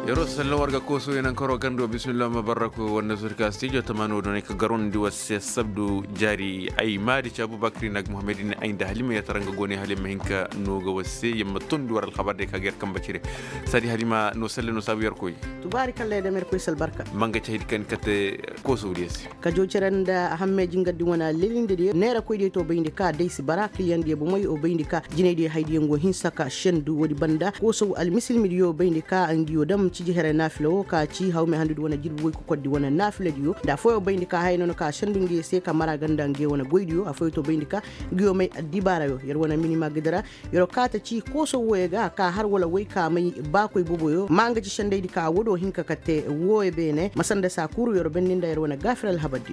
yaro sallan warga koso yanan karo gando bismillah mabarako wannan zurka studio tamano don ka garon di wasse sabdu jari ay mari chabu bakri nag muhammadin ay da halima ya taranga gone halima hinka no ga wasse yamma tundu waral khabar de ka ger kam bacire sadi halima no salle no sabu yar koy tubarikalle de mer koy sal barka manga cahid kan kate koso diesi ka joceranda hamme jingadi wona lelinde de nera koy de to bayndi ka dai si baraka yande bu moy o bayndi ka jinede haydi ngo hinsaka shendu wodi banda koso al muslimi yo bayndi ka angiyo dam ci jihare nafilo ka ci hawme handu wona jirbu ko koddi wona nafile diyo da foyo bayndi ka hayno ka shendu ngi se ka mara ganda ngi wona goydiyo a foyo to bayndi ka giyo may dibara yo yer wona minima gidara yoro kata ci koso woyega ka har wala way ka may ba koy boboyo manga ci shendeydi ka wodo hinka katte woye bene masanda sa kuru yoro benninda yer wona gafral habaddi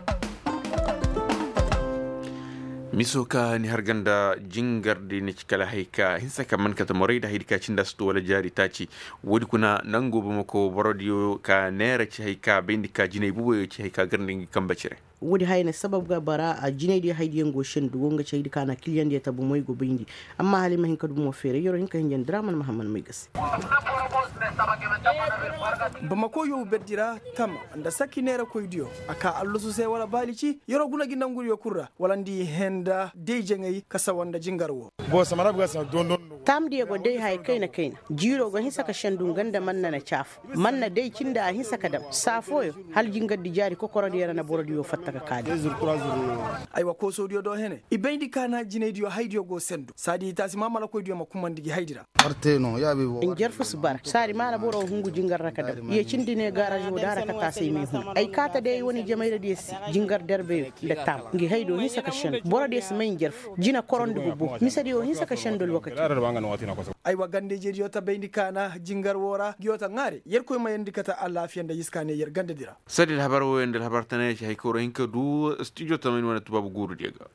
misoka ni harganda jingardi ni cikala haika hinsa kaman kata morida haidika cinda stu wala jari taci wodi kuna nango bamako borodiyo ka nera ci haika bindika jinay bubo ci haika garndingi kambacire wodi hayne sabab ga bara a jinaydi haydi yango shendu wonga ceydi kana client tabu moy go bindi amma halima hinka dum mo fere yoro hinka hen draman muhammad may gas bamako yo beddira tam anda sakki nera koydiyo aka allusu se wala balici yoro guna ginangul yo kurra wala ndi henda deje ngay kasa wanda jingarwo bo samara buga sa don tam diego dai hay kaina jiro go hinsa ka shendu ganda manna na chaf manna dai kinda hinsa ka dam safoyo hal jingaddi jari ko korodi yara na borodiyo fatta kadi aywa ko sodiyo do hene ibendi kana jinediyo haydiyo go sendu sadi tasi mamala ko diyo makumandigi haydira arteno yabe bo en jerfus bar sari mala boro hungu jingar rakada ye cindine garage o dara ka tasay mi hun ay kata de woni jamayra desi jingar derbe de tam ngi haydo ni saka shen boro des may jerf jina koronde bubbu misadi o hin saka shen dol wakati aywa gande jediyo ta bendi kana jingar wora giyota ngare yer koy mayandi kata alla fiyanda yiskane yer gande dira sadi habar wo endel habar tane hay ko hinka du studio tamen wana tubabu guru diega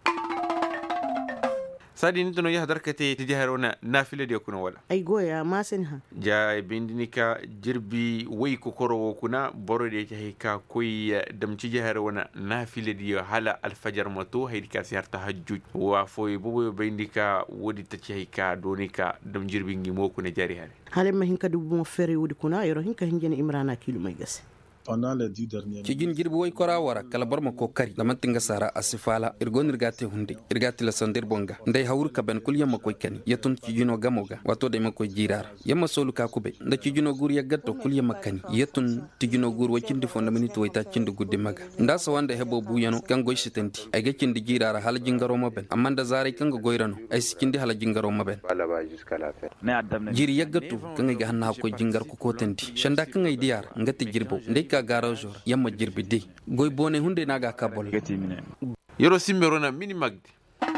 sadi ni tono yahdar kate tijaharona nafile de kuna wala ay goya masen ha ja bindinika jirbi way ko koro kuna borode ci ka koy dam ci jaharona nafile de hala alfajar mato haydika si harta hajjuj wa foy bobo bindika wodi ta ci ka donika dam jirbi ngi mo kuna jari hale hale ma hinka du mo fere wodi kuna yoro hinka hinjene imrana kilu may gas cigin jirbi way kora wara kala barma ko kari lamantinga sara asifala irgon irgate hunde irgate la sandir bonga ndai hawur ka ben kul yamma koy kani yatun cigino gamoga wato de mako jirar yamma solu ka kube nda cigino gur yagatto kul yamma kani yatun cigino gur wacindi fonda minito wayta cindi gudde maga nda so wanda hebo buyano kan goy sitenti ay gacindi jirar hala jingaro maben amma nda zaray kanga goyrano ay sikindi hala jingaro maben jiri yagatto kanga ga hanna ko jingar ko kotenti shanda kanga diyar ngati jirbo ndai ka garajor yamma jirbi de goy bone hunde naga kabol yoro simberona mini magdi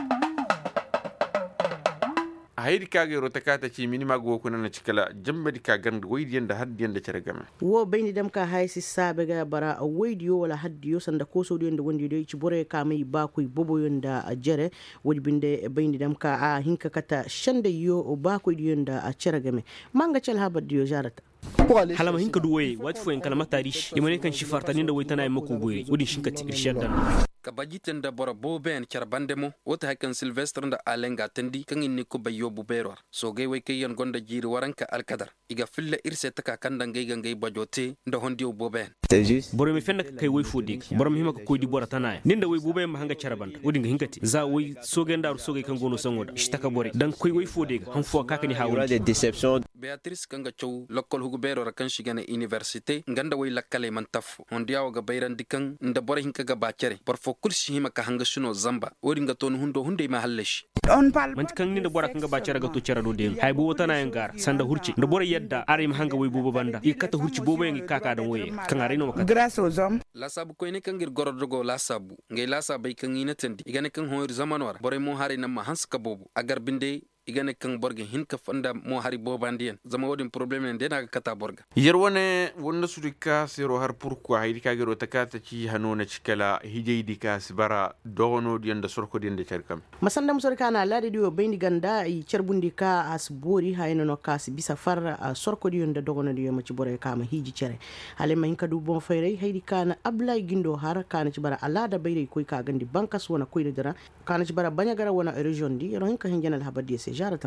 haydi kage ro takata ci mini maggo ko nana cikala jambadi ka gand goydi yanda haddi yanda cergama wo bayni dem ka haysi sabe ga bara a woydi yo wala haddi yo sanda ko so yanda wondi do ci bore ka mai ba koy bobo yanda a jere wodi binde bayni dem ka a hinka kata shande yo o ba koy yanda a cergame manga cel habadi yo jarata halama hinka duwaye wati fo en kalama tarish yamane kan shifartanin da waitana ay mako boye wodi shinka ti irshadan ka bajiten da bora boben charbande mo wota hakan silvestre da alenga tendi kan inni ko bayo buberor so gay way kayen gonda jiri waranka alkadar iga filla irse taka kanda ngay bajote nda hondi o boben boro mi fenna kay way fodi boro mi hima ko koydi bora tanay ninda way bube ma hanga charbanda wodi nga hinkati za way soge ndar soge kan gono sangoda ishtaka bore dan koy way fodi han fo kakani hawul des déceptions Beatrice kanga chow lokol hugo bero rakan shigane université nganda way lakkale man taf hondi yawo ga bayran dikan nda bore hinka ga bacere por fo kursi hima ka hanga suno zamba wodi nga ton hunde ma halleshi man kan ni nda bora kanga bacere ga to cera do den hay bo wotana en gar sanda hurci nda bore yedda arim hanga way bubo banda i kata hurci bobo en kaka dan waye kan arino makata grâce aux hommes la sabu ko ne kangir gorodogo la sabu ngay la sabai kan ina tendi igane kan hoyr zaman war bore mo hari nam hanska bobo agar binde igane kan borge hin ka fanda mo hari bobandiyen zama wodin problème de na kata borga yerwane wonna sudika sero har pourquoi haydi kagero takata ci hanona cikala hijeydi ka sibara dogono dienda sorko dienda cerkam masanda musorka na lade dio bendi ganda i cerbundi ka asbori hayno no kas bisa farra sorko dienda dogono dio ma ci bore kama hiji cere hale ma hinka du bon fayre haydi kana ablay gindo har kana ci bara alada bayre koy ka gandi bankas wona koy dara kana ci bara banya gara wona region di ro hinka hinjanal habadi se jarata may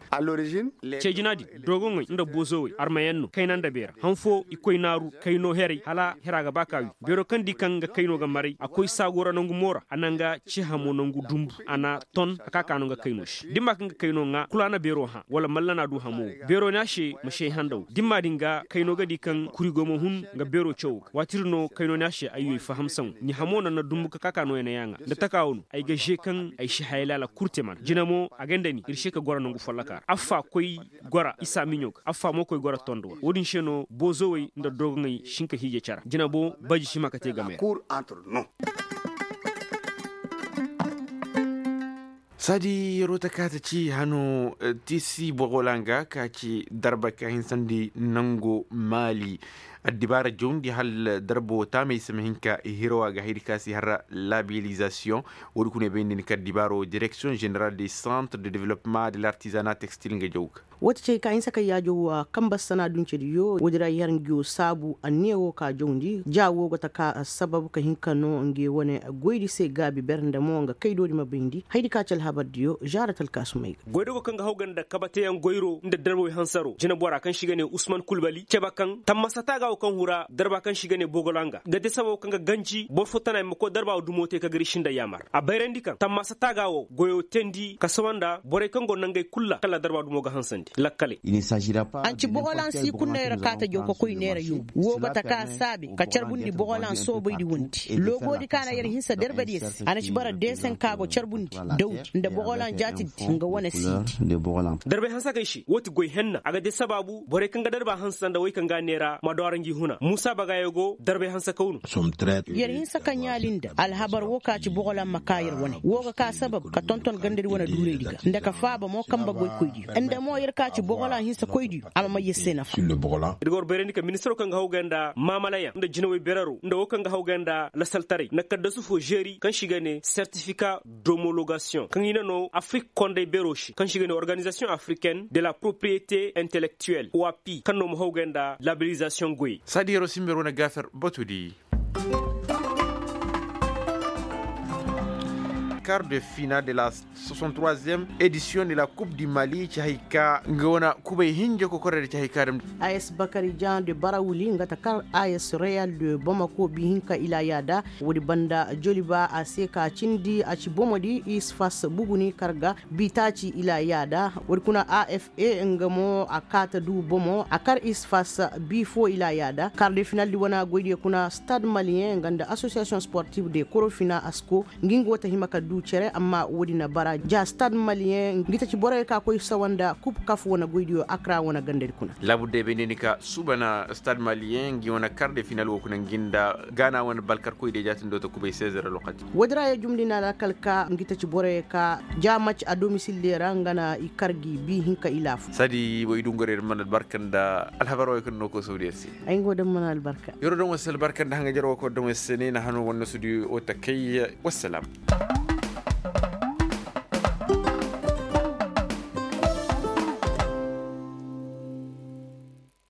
À l'origine, ce jinadi dogon ngai inda bozo armayanno kainan da bera hanfo ikoi naru kaino heri hala heraga bakawi bero kandi kanga kaino ga mari akoi sagora nangu mora ananga ci hamo nangu dumbu ana ton akaka no ga kaino shi dimma kanga kaino nga kulana bero ha wala mallana du hamo bero na she mashe handau dimma dinga kaino ga dikan kurigomo hun ga bero chow watirno kaino na she ayi fahamsan ni hamo na dumbu kaka no yana yanga da takawun ay ga je kan ay shi haylala kurteman jinamo aganda ni irshe ka gora nangu fallaka affa koy gora isa minyok affa mo koy gora tondo wodin sheno bozowe nda dognay shinka hije cara jina bo baji shima kate game cour entre nous. sadi rota kata ci hano tisi bogolanga ka ci darba ka hinsandi nango mali الدبارة جون دي هل دربو تامي سمهنكا هيروا غاهيري كاسي هرا لابيليزاسيون وركون بين نكا ديبارو ديريكسيون جنرال دي سنتر دي ديفلوبمون دي لارتيزانات تكستيل nga jawk wata ce ka insa kai yajo kambas sana dun ce yo wadira yaran gyo sabu annewo ka jondi jawo gota ka sababu ka hinkano nge wone goydi se gabi bernda mo nga kaydo di mabindi haydi ka cal habar diyo jaratal kasumai goydo ko kanga hawganda kabate yan goyro nda darbo hansaro jina bora kan shiga ne Usman Kulbali ceba kan tammasata ga kan hura darba kan shiga ne Bogolanga gade sababu kanga ganji bo fotana mako darba dumote ka gari shinda yamar a bayrendi kan tammasata ga goyo tendi kasawanda bore kan gonnan ngay kulla kala darba dumo ga hansandi lakkale an ci bogolan si kunne rakata jo ko koy nera yu wo bata ka sabe ka charbundi bogolan so bai di wunti logo di kana yar hinsa derbe des ana ci bara desen kago charbundi dawdi nda bogolan jati nga wona siti darbe hansa kai shi woti goy henna aga de sababu bore kan ga darba hansa da wai kan ga nera madorangi huna musa bagayogo darbe hansa kaunu yar hinsa kan yalinda alhabar wo ka ci bogolan makayir woni wo ka sabab ka tonton gandari wona dure diga nda ka faba mo kamba goy koydi enda mo yar ka ci bogolan hinsa koydi amma yesena fa igor bereni ka ministro kan hawganda mamalaya nda jinowe beraro nda wo kan hawganda la saltare nakadda su fo jeri kan shiga ne certificat d'homologation kan ina no Afrique Konde Beroshi kan shiga ne organisation africaine de la propriété intellectuelle OAPI kan no hawganda labellisation goy sadiro simbero na gafer botudi quart de finale de la 63e édition de la Coupe du Mali Chahika ngona kubay hinje ko korre Chahika dem AS Bakari Jean de Barawuli ngata kar AS Real de Bamako bi hinka ila yada wodi banda Joliba aseka cindi aci bomodi isfas buguni karga bitaci ila yada wodi kuna AFA ngamo akata du bomo akar isfas bifo ila yada quart de finale di wana goyde kuna Stade Malien nganda association sportive de Korofina Asko ngingo ta himaka cere amma wodi na bara ja Stade Malien ngita ci bore ka koy sawanda coupe kaf wona goydio Accra wona gandel kuna labude be nenika subana Stade Malien ngi wona quart de finale wo kuna ginda Ghana wona balkar koy de jatindo to kubay 16h lokati wodra ya jumdina la kalka ngita ci bore ka ja match a domicile lera ngana i kargi bi hinka ilafu sadi way dungore man barkanda alhabaro ko noko sawdesi ay ngodam man albarka yoro don wasal barkanda hanga jaro ko don wesene na hanu wonna sudi o takay wassalam